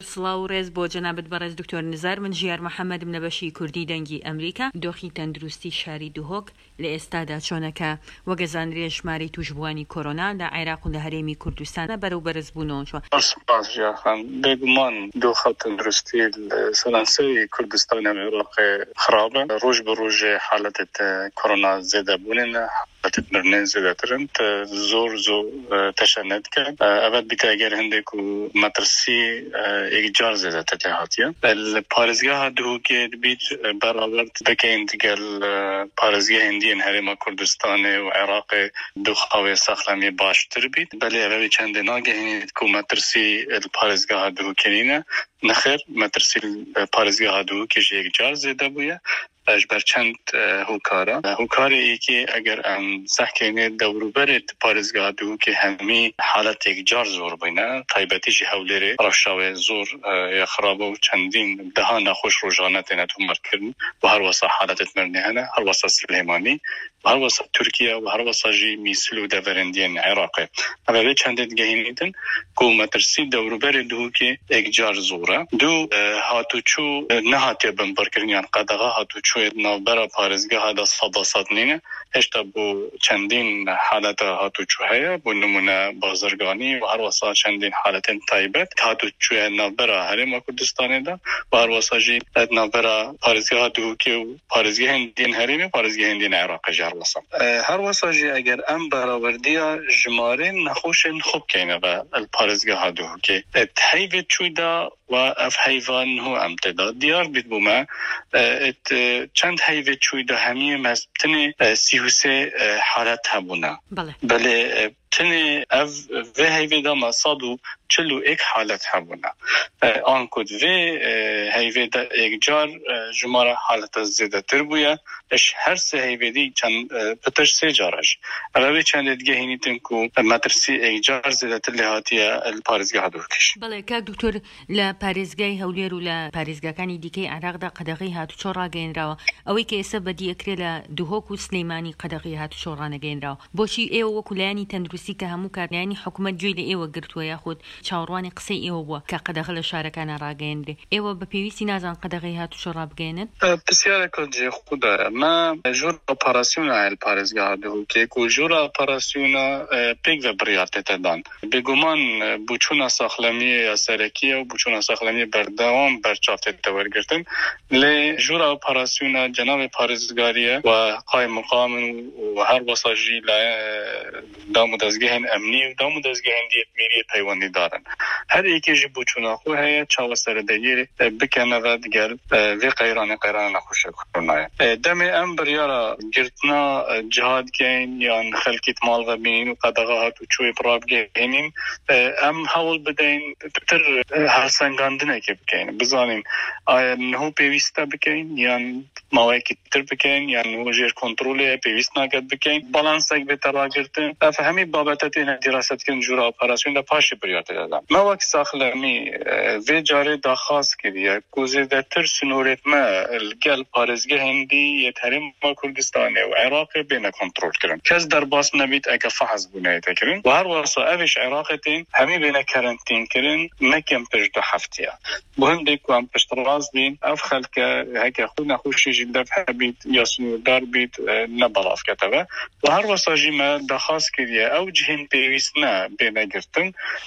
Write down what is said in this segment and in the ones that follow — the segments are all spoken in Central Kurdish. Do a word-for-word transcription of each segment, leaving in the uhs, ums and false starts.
سڵاو و ڕێز بۆ جەنابەت بەڕێز دکتۆر نزار. من ژیار محەممەد نەبەشی کوردی دەنگی ئەمریکا، دۆخی تەندروستی شاری دوهۆک لە ئێستادا چۆنەکە وەگەزانرێ ژمارەی توشبوانی کۆرۆنا لە عێراق و لە هەرێمی کوردستانە بەرەو بەرز بوونەوە. سپاس ژیارخان. بێگومان دۆخە تەندروستی سەرانسەری کوردستان و عێراق خراپە. ڕۆژ بە ڕۆژ حالەتت کۆرۆنا زێدە بوونێنە، حالەتت مرنێن زێدەترن، زۆر زۆر تەشەنەت کرد. ئەوەت بیتە ئەگەر هەندێک و مەترسی ئێجار زێدەتە تێ هاتیە. پارێزگاها دووکێ دەبیت بەراورد بکەین دەگەل پارێزگای هەندیان هەرێما کوردستانê و عێراقê دۆخاوێ سەخلەمی باشتر بیت. بەلێ ئەوەی چەندێ ناگەهێنێت ku مەترسی پارێزگاها دووکێنینە نەخێر مەترسی پارێزگاها دووکێ ji ئێجار زێدە بوویە ji ber çend hokara. Hokarê yekê eger em sehkêne dewroberê parêzgeha dûkê hemî haletek car zor bûne, taybetî jî hewlêrê rewşawê zor ya xirab û çendîn deha nexweş rojane têne tomberkirin û her wesa haletet mirinê hene, her wesa Silêmanî, her wesa Tirkiye û her wesa jî Mîsil û deverendiyên Iraqê. Ev vê çendê digehînîtin ku metirsî dewroberê dûkê ekcar zor e. Du hatûçû nehatiye binberkirin yan qedexa hatûçû navbera parêzgeha da sedasad nîne. Heşta bu çendîn haleta hatûçû heye, bu numune bazirganî û her wesa çendîn haletên taybet hatûçûya navbera Herêma Kurdistanê de û her wesa jî navbera parêzgeha Duhokê û parêzgehên din Herêmê, parêzgehên din Iraqê ji her wesa. Her wesa jî eger em beraberdiya jimarên nexweşên xwe bikeyne ve parêzgeha Duhokê. Heyvê çû da و اف حیوان هو امتدا دیار بید بومه ات چند حیوه چوی ده همیه مزبتنه سیوسه حالت هبونه بله تنه اف و حیوه ده مصادو چلو ایک حالت هبونه آن کد و حیوه ده ایک جار جماره حالت زیده تر بویه اش هر سه حیوه دی چند پتش سه جارش علاوه چند دیگه هینیتن که مدرسی ایک جار زیده تر لحاتیه الپارزگاه دورکش. بله که دکتر ل پارێزگای هەولێر و لە پارێزگاکانی دیکەی عێراقدا قەدەغەی هاتوچۆ ڕاگەیەنراوە، ئەوەی کە ئێستا بەدی ئەکرێ لە دوهۆک و سلەیمانی قەدەغەی هاتوچۆ ڕانەگەیەنراوە. بۆچی ئێوە وەکو لایانی تەندروستی کە هەموو کارلایانی حکوومەت گوێی لە ئێوە گرتووە یاخود چاوەڕوانی قسەی ئێوە بووە کە قەدەغە لە شارەکانە ڕاگەیەندرێ، ئێوە بە پێویستی نازان قەدەغەی هاتوچۆ ڕابگەیەنن؟ پرسیارێکە جێ خودە ما ژۆر ئۆپەراسیۆنە پارێزگاها دوهۆکێک و ژۆرە ئۆپەراسیۆنە پێک بە بڕیار تێتەدان. بێگومان بووچوونە ساخلەمیە یا سەرەکیە و بووچوونە ساخلەمی بەردەوام بەرچاوتێت تەوەرگرتن لێ ژۆرە ئۆپەراسیۆنە جەنابێ پارێزگاریە و قایم مقام و هەر وەساژی لە دام و دەستگەهێن ئەمنی و دام و دەستگەهێن دیەتمیری پەیوەندی دارن. هەر یەکێژی بووچوونە خۆ هەیە چاوە سەرەدەگیر بکەنەوە دیگەر vê qeyranê qeyranê nexweşe koronayê. Demê em biryara girtina cihadgehên yan xelkî mal ve bînin û qedexa hatûçûyê rabgehînin em hewl bideyn pitir hersengandinekê bikeyn. Bizanîn aya niho pêwîst e bikeyn yan mawekî tir bikeyn yan niho jêr kontrolê pêwîst naket bikeyn. Balansek bête ragirtin. Ev hemî babete têne dîrasetkirin jûra operasyonê de paşê biryar tê dan. Me wek saxlemî vê carê daxwaz kiriye ku zêdetir sînorêtme gel parêzgehên dî yê Herêma Kurdistanê û Iraqê bêne kontrol kirin. Kes derbas nebît eke fehez bûneyê te kirin. Û her wesa ev êş Iraqê tên hemî bêne karantîn kirin nekem pêş du heftiya. Bu hindê ku em piştrast bîn ev xelke heke xwe nexweşî jî dev hebît ya sînordar bît ne belav keteve. Û her wesa jî me daxwaz kiriye ew cihên pêwîst ne bêne girtin,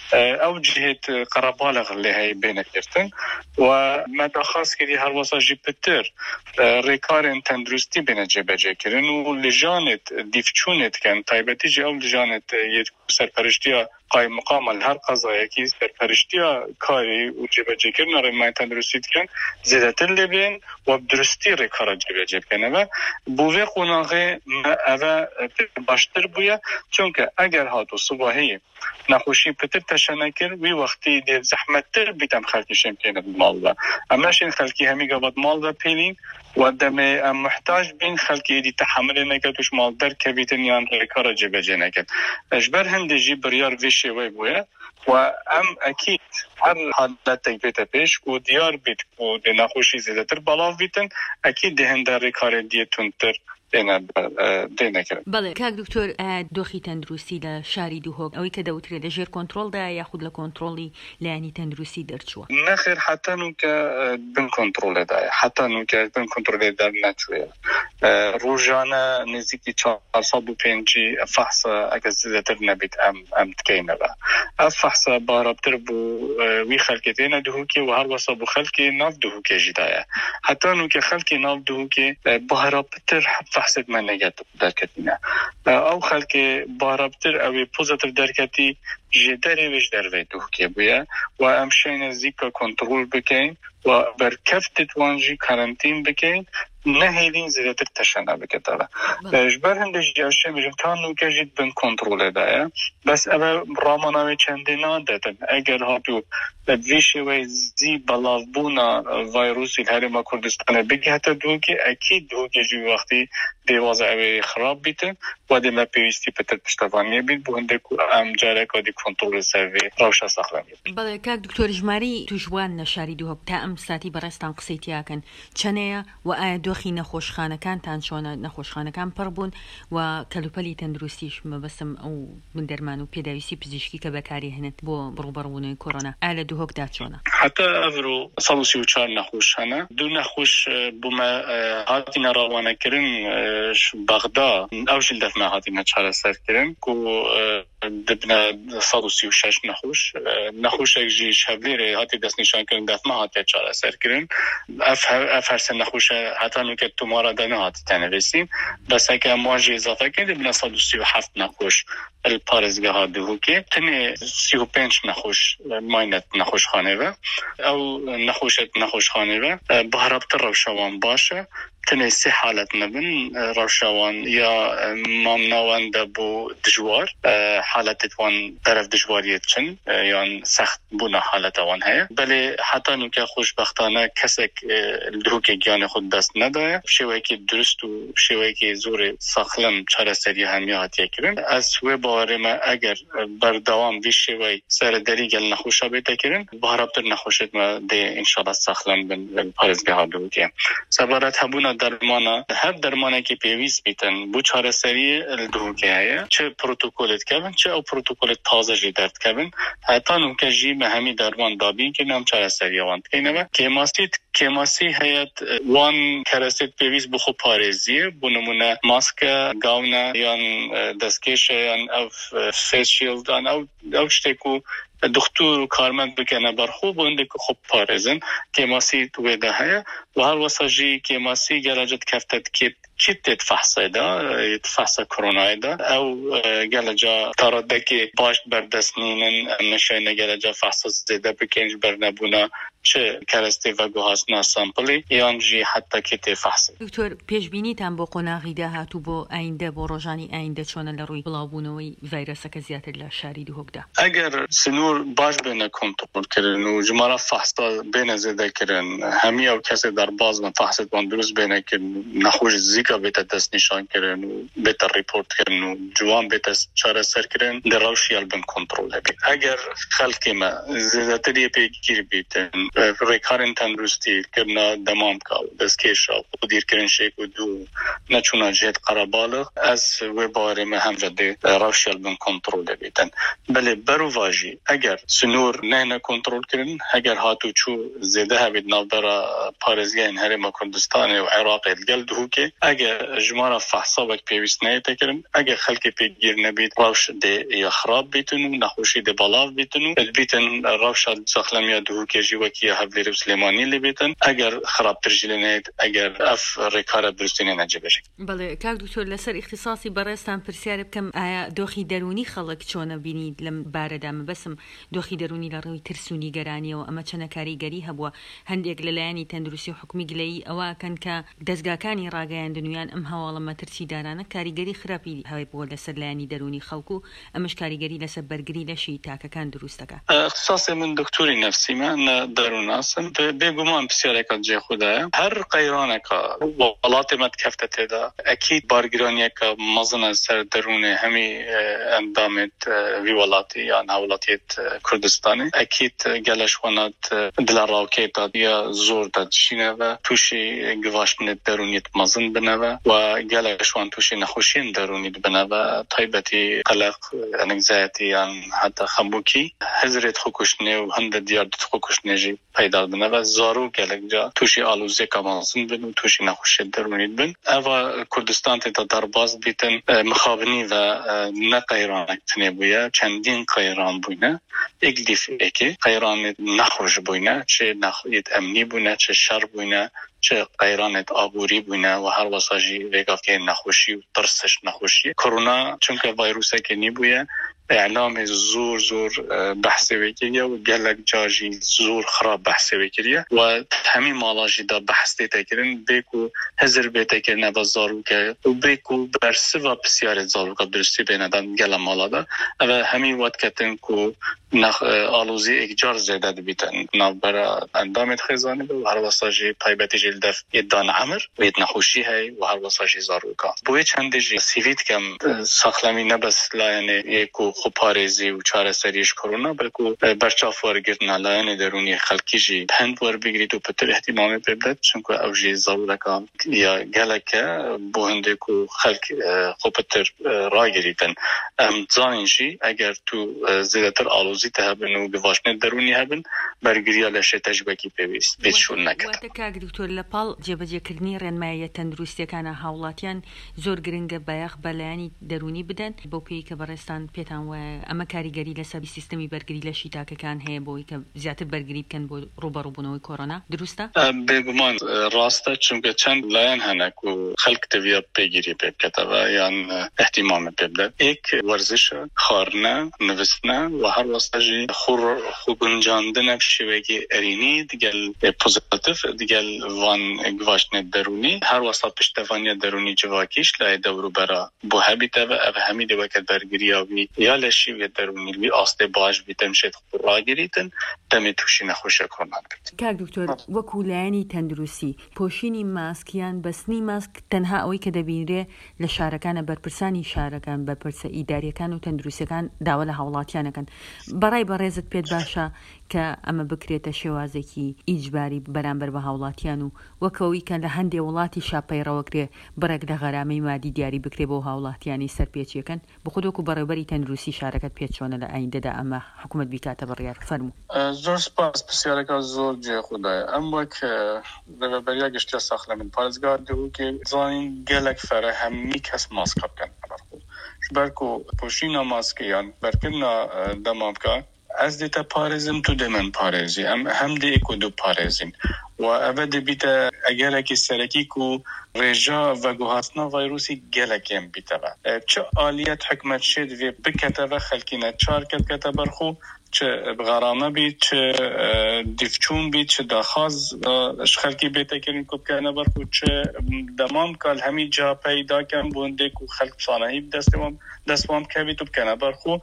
ew cihêt qerebalix lê heye bêne girtin û me daxwaz kiriye her wesa jî pitir rêkarên tendrustî bêne cêbecêkirin û lijanêt dîvçûnê dikin taybetî jî ew lijanêt yê serperiştiya قایم مقام هر قضایکی سرپرشتیا کاری و جبه‌جکردن رمای تندرستی کن زیادتر لبین و درستی رکارا جبه‌جک کنه و بوی قناغه اوه باشتر بویا چونکه اگر هاتو صبحی نخوشی پتر تشنکر وی وقتی دیو زحمتتر بیتم خلکیشم کنه مال و اماشین خلکی همی گابد مال و پیلین و دم محتاج بین خلکی دی تحمل نکتوش مال در کبیتن یان رکارا جبه‌جک نکن اجبر هندجی بریار ویش شوی بوده و ام اکید هر حالت بیت پیش و دیار بیت و نخوشی زیادتر بالاو بیتن اکید دهنده ریکار دیتونتر دێنە دێنەکرد. بەڵێ کاک دکتۆر دۆخی تەندروستی لە شاری دووهۆک ئەوەی کە دەوترێت لەژێر کۆنتڕۆڵدا یاخود لە کۆنتڕۆڵی لایەنی تەندروستی دەرچووە؟ نەخێر حتا نوکە بن کۆنتڕۆلێدایە حتا نوکە بن کۆنتڕۆلێدا نەچووە ڕۆژانە نزیکی چوارسەد و پێنج فەحسە ئەگەر زیاتر نەبێت ئەم ئەم بکەینەوە. ئەف فەحسە بارابتر بوو وی خەڵکێ دێنە دووهۆکێ و هەروەسا بوو خەڵکێ ناو دووهۆکێژیدایە حتا نوکە خەڵکی ناو دووهۆکێ بارابتر فەحسێت من نەگەت دەرکەتینە ئەو خەڵکێ بارابتر ئەوێ پۆزەتر دەرکەتی ژێ دەرێوێش دەروێت دووهۆکێ بووە و ئەم شوێنە زیکە کۆنتڕۆل بکەین و بەرکەفتت وانژی کارنتین بکەین نهێلین زیاتر تەشەنە بکەتەوە. ژبەر هەندێک جاشێ بژم تا نوکەژیت بن کۆنتڕۆلێدایە بەس ئەوە ڕاماناوێ چەندێنا دەدەن ئەگەر هاتوو بەوی شێوەی زی بەڵاوبوونا ڤایرۆسی هەرێما کوردستانە بگاتە دووهۆکێ ئەکید دووهۆکێژی وەختی دێوازە ئەوێ خراپ بیتن و دێمە پێویستی پتر پشتەوانیە بیت بۆ هەندێک ئەم جارێکا دی کۆنتڕۆڵی سەروێ ڕەوشە سەخلەمیە. بەڵێ کاک دکتۆر ژماری توشبوان لە شاری دووهۆک تا ئەم ساتی بەڕێستان قسەی تیاکەن چەنەیە و ئایا دۆخی نەخۆشخانەکانتان چۆنە نەخۆشخانەکان پڕ بوون و کەلوپەلی تەندروستیش مەبەستم ئەو بندەرمان و پێداویستی پزیشکی کە بەکاری هێنێت بۆ بڕوبەڕبوونەوەی کۆڕۆنا ئایا لە دووهۆکدا چۆنە؟ حتا ئەڤرۆ سەد و سی و چوار نەخۆش هەنە دوو نەخۆش بوومە هاتینە ڕاوانەکردن بەغدا ئەوژل دەفمە هاتینە چارەسەرکردن و دبنە سەد و سی و شەش نەخۆش نەخۆشێکژی شەڤلێرێ هاتی دەستنیشانکردن دەفمە هاتیە چارەسەرکردن ئەف هەرسە نەخۆشە هەتا نوکە تومارە دەنەهاتی تەنەویستین بەسەکە مواژی ئضافەکە دبنە سەد و سی و هەفت نەخۆش الپارێزگەها دووهۆکێ تنێ سی و پێنج نەخۆش ماینەت نەخۆشخانەوە ئەو نەخۆشێت نەخۆشخانەوە بەهرابتر ڕەوشەوان باشە تنێ سێ حالەت نەبن ڕەوشەوان یا مامناوان دەبوو دژوار حالەتێتوان دەرەف دژواریەت چن یان سەخت بوونە حالەتەوان هەیە بەلێ حتا نوکە خۆشبەختانە کەسێک دووهۆکێ گیانی خۆت دەست نەدایە شێوەیەکی دروست و شێوەیەکی زۆرێ ساخلم چارەسەری هەمیە هاتیەکردن ئەس وێ باوەڕێمە ئەگەر بەردەوام وی شێوەی سەردەری گەل نەخۆشە بێتەکردن بەهرابتر نەخۆشێتمە دێ ئینشاڵڵا ساخلم بن پارێزگەها دووهۆکێ سەبارەت هەبوونە دەرمانە هەر دەرمانێکی پێویست بیتن بۆ چارەسەری دووهۆکێ هەیە چه پروتۆکۆلت کەبن چه ئەو پروتۆکۆلت تازەژی دەردکەبن هەتا نوکەژی بە هەمی دەرمان دابین کە نام چارەسەریەوان بکەینەوە کێماسیت کێماسی هەیەت وان کەرەسێت پێویست بۆ خۆ پارێزیە بۆ نمونە ماسکە گاونە یان دەستکێشە یان ئەو فێس شیڵدان ئەو شتێک و دکتور و کارمەند بکەنە بەرخۆ بۆ هەندێک خۆ پارێزن کێماسی توێدا هەیە و هەروەسەژی کێماسی گەلەجت کەفتت کێت کیتت فحصێدا فحصە کۆرۆنایدا ئەو گەلەجا تاڕەدەکێ باش بەردەستنینن نەشێنە گەلەجا فحصە زێدە بکەنج بەرنەبوونا چه کەرەستێ و گوهاسنا سامپڵی یانجی حتا کێتێ فحصێ. دکتۆر پێشبینیتان بۆ قۆناغی داهاتوو بۆ ئایندە بۆ ڕۆژانی ئایندە چۆنە لە ڕووی بڵاوبوونەوەی ڤایرۆسەکە زیاتر لە شاری دووهۆکدا؟ ئەگەر سنوور باش بێنە کۆنتڕۆڵکردن و ژمارە فحصە بێنە زێدەکردن هەمی ئەو کەسێ دەرباز بن فحصێتوان دروست بێنەکردن نەخۆش زیکا بێتە دەستنیشانکردن و بێتە ریپۆرتکردن و جوان بێتە چارەسەرکردن دەڕەوشی هەڵبن کۆنتڕۆڵ هەبێت ئەگەر خەڵکێمە زێدەتریە پێگیر بیتن ڕێکارن تەندروستیکردنا دەمام کا دەستکێشە و دیرکردن شێک و دوو نەچوونە جێت قەرەباڵغ ئەس وێ باوەڕێمە هەمجە دێ ڕەوشی هەڵبن کۆنتڕۆڵ دەبێتن بەلێ بەروڤاژی ئەگەر سنوور نەهێنە کۆنتڕۆڵکردن ئەگەر هاتوو چوو زێدە هەبێت ناودەرە پارێزگایان هەرێما کوردستانê و عێراقê gel dihûkê ئەگەر ژمارە فەحسا وەک پێویست نایەتەکردن ئەگەر خەڵکێ پێگیر نەبێت ڕەوش دێ یا خراپ بیتن و نەخۆشی دێ بەڵاو بیتن و بیتن ڕەوشە سەخلەمیە دووهۆکێژی وەکیە هەولێر و سلێمانی لێ بیتن ئەگەر خراپترژی لێ نایەت ئەگەر ئەف ڕێکارە دروستینە نەجێبەژێت. بەڵێ کاک دکتۆر لەسەر ئیختیساسی بەڕێستان پرسیارە بکەم ئایا دۆخی دەرونی خەڵک چۆنە بینیت لەم بارەدا مەبەسم دۆخی دەرونی لە ڕێی ترس و نیگەرانیەوە ئەمە چەنە کاریگەری هەبووە هەندێک لەلایەنی تەندروستی و حکومی گلەیی ئەوەکەن کە دەستگاکانی ڕاگەیاندنویان ئەم هەواڵە مەترسیدارانە کاریگەری خراپی هەوێ بۆ لەسەر لایەنی دەرونی خەڵکو و ئەمەش کاریگەری لەسەر بەرگری لەشی تاکەکان دروستەکە. اختصاصی من دکتۆری نەفسیمە دەروناسم بێگومان پرسیارێکە جێ خوددایە هەر قەیرانێکە وڵاتێمەت کەفتە تێدا ئەکید بارگرانیەکە مەزنە سەر دەرونێ هەمی ئەندامێت وی وڵاتی یان هاوڵاتیت کوردستانی ئەکید گەلەشوانات دلە ڕاوکێتا یا زۆر دەچینەوە تووشی گڤاشتنێت دەرونیت مەزن بنە بنوا و گلشوان توشی نخوشین درونی بنوا تایبتی قلق انگزایتی یان حتی خمبوکی هزرت خوکشنه و هند دیار دت خوکشنه جی پیدا بنوا زارو گلک جا توشی آلوزه کامانسن بن توشی نخوشی درونی بن اوا کردستان تا درباز بیتن مخابنی و نه قیران اکتنه بویا چندین قیران بوینه اگلیف اکی قیران نخوش بوینه چه نخویت امنی بوینه چه شر بوینه چه قیرانت آبوری بوینه و هر واساجی ویگاف که نخوشی و ترسش نخوشی کرونا چونکه ویروسه که نی بویه اعلام زور زور بحث وکریه و گلک جاجی زور خراب بحث وکریه و همین مالاجی دا بحث دیتا کرن بیکو هزر بیتا کرن و زارو که و بیکو برسه و بسیار زارو که درستی بیندن گل مالا دا و همین وقت کتن که نخ آلوزی اکجار زیده بیتن ناو برا اندامت خیزانی و هر واساجی پایبتی جلدف ایدان عمر و اید نخوشی های و هر واساجی زارو که بوی چنده جی سیوید کم ساخلمی نبس لایه ایکو خو پارێزی و چارەسەریش کۆرۆنا بەڵکو بەرچاو وەرگرتنا لایەنی دەرونی خەڵکیژی هەند وەربگریت و پتر احتیمامی پێ بدات چونکە ئەوژی زەڕورەکە یا گەلەکە بۆ هەندێک و خەڵک خۆ پتر ڕاگریتن ئەم زانینشی ئەگەر تو زیاتر ئالۆزیتە هەبن و گڤاشنێت دەرونی هەبن بەرگریە لە شێتەجبەکی پێویست بێچوون نەکات. واتە کاک دکتۆر لەپاڵ جێبەجێکردنی ڕێنماییە تەندروستیەکانە هاوڵاتیان زۆر گرنگە بەیەخ بەلایانی دەرونی بدەن بۆ پێی کە بەڕێستان پێتان وایە ئەمە کاریگەری لەسەر سیستەمی بەرگری لە شیتاکەکان هەیە بۆی کە زیاتر بەرگری بکەن بۆ ڕوبەڕووبوونەوەی کۆرۆنا دروستە؟ بێگومان ڕاستە چونکە چەند لایەن هەنە و خەڵک دەویە پێگیری پێ بکەتەوە یان احتیمامە پێ بدات. یەک وەرزشە، خواردنە، نووستنە و هەر وەستەژی خوگونجاندنە شێوەیەکی ئەرینی دیگەل پۆزیتیڤ دیگەل وان گڤاشنێت دەرونی هەر وەستا پشتەوانیە دەرونی جڤاکیش لای دەوروبەرە بۆ هەبیتەوە ئەڤ هەمی دەوەکە بەرگریاوی یا لەشیوێ دەرونی وی ئاستێ باش بیتن شێت ڕاگریتن دەمێ تووشی نەخۆشیە کۆرۆنا بێت. کاک دکتۆر وەکو لایەنی تەندروستی پۆشینی ماسکیان بەستنی ماسک تەنها ئەوەی کە دەبینرێ لە شارەکانە بەرپرسانی شارەکان بەرپرسە ئیداریەکان و تەندروستیەکان داوا لە هاوڵاتیانەکەن بەڕای بەڕێزت پێت باشە کە ئەمە بکرێتە شێوازێکی ئیجباری بەرامبەر بە هاوڵاتیان و وەکەوەی کە لە هەندێک وڵاتی شاپەیڕەوەکرێ بڕێک لە غەرامەی مادی دیاری بکرێ بۆ هاوڵاتیانی سەرپێچیەکەن بخودۆکو بەڕێوەبەری تەندروستی شارەکەت پێت چۆنە لە ئایندەدا ئەمە حکوومەت بیکاتە بڕیار فەرموو. زۆر سپاس پرسیارەکە زۆر جێخودایە ئەم وەک لەبەریا گشتیە ساخلەمن پارێزگار دەوکێ زانین گەلێک فەرە هەمووی کەس ماسکە بکەن بەرکو پۆشینە ماسکیان بەرکردنا دەما بکە ez de te parêzim tu de min parêzî em hem de ku du parêzîn و ev dibîte egerekî serekî ku rêja veguhatna vîrusî gelekê em bîteve çi aliyet hikûmet şê divê biketeve xelkî ne çar kete berxwe çi bixarame bî çi dîvçûn bî çi daxwaz ji xelkî bêtekirin ku bikene berxwe çi demam kal hemî ciha peyda kin bû hindê ku xelk sanehî bi destê wan dest wan bikevî tu bikene berxwe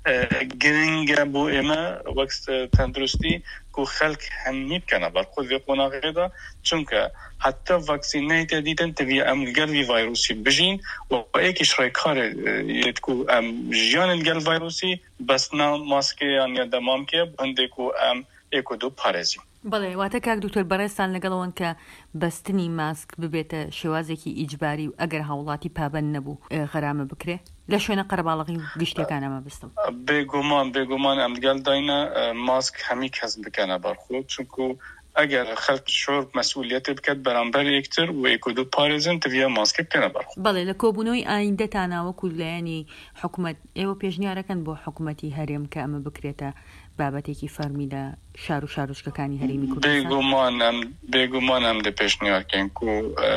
giring e bû ême wek tenduristî ku xelk hemî bikene berxwe vê qonaqê da çunke heta vaksîneyê dîtin tivî em li gel vî vîrusî bijîn û êkî şrekarê yê ku em jiyan li gel vîrusî besna maskeyan ya demamkê hindê ku em ê ku du parêzîn. بەڵێ واتە کاک دکتۆر بەڕێستان لەگەڵەوەن کە بەستنی ماسک ببێتە شێوازێکی ئیجباری و ئەگەر هاوڵاتی پابەند نەبوو غەرامە بکرێ لە شوێنە قەرەباڵغی و گشتەکان ئەمە بستم. بێگومان بێگومان ئەم لەگەڵ داینە ماسک هەمی کەس بکەنە بەرخۆ چونکو ئەگەر خەڵک شۆر مەسئولیەتی بکات بەرامبەر یەکتر و یەک و دوو پارێزن تڤە ماسکە بکەنە بەرخۆ. بەڵێ لە کۆبوونەوەی ئایندەتانە وەکو لایەنی حکوومەت ئێوە پێشنیارەکەن بۆ حکوومەتی هەرێم کە ئەمە بکرێتە بابەتێکی فەرمی لە شار و شارۆچکەکانی هەرێمی کوردستان. بێگومان ئەم بێگومان ئەم دە پێشنیارکەین و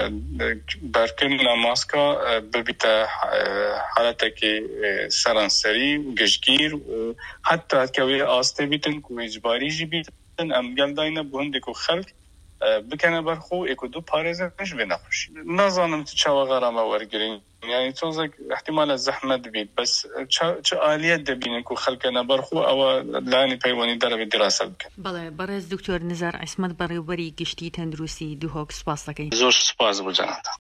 بەرکردنە ماسکە ببیتە حالەتێکی سەرانسەری و گەشتگیر و حتا کەوێ ئاستێ بیتن و ئیجباریژی بیتن ئەم گەلداینە بۆ هەندێک و خەڵک بکەنە بەرخۆ و یەک و دوو پارێزش بێ نەخۆشی. نازانم چاوە غەرامە وەرگرین يعني توزك احتمال الزحمة بيت بس چه آليات دبينك وخلقنا برخو أو لاني بيواني درب الدراسة بك. بله برز دكتور نزار عصمت بريوبري گشتی تندروسی دو هوک سپاس لکی. زور سپاس بجانتا.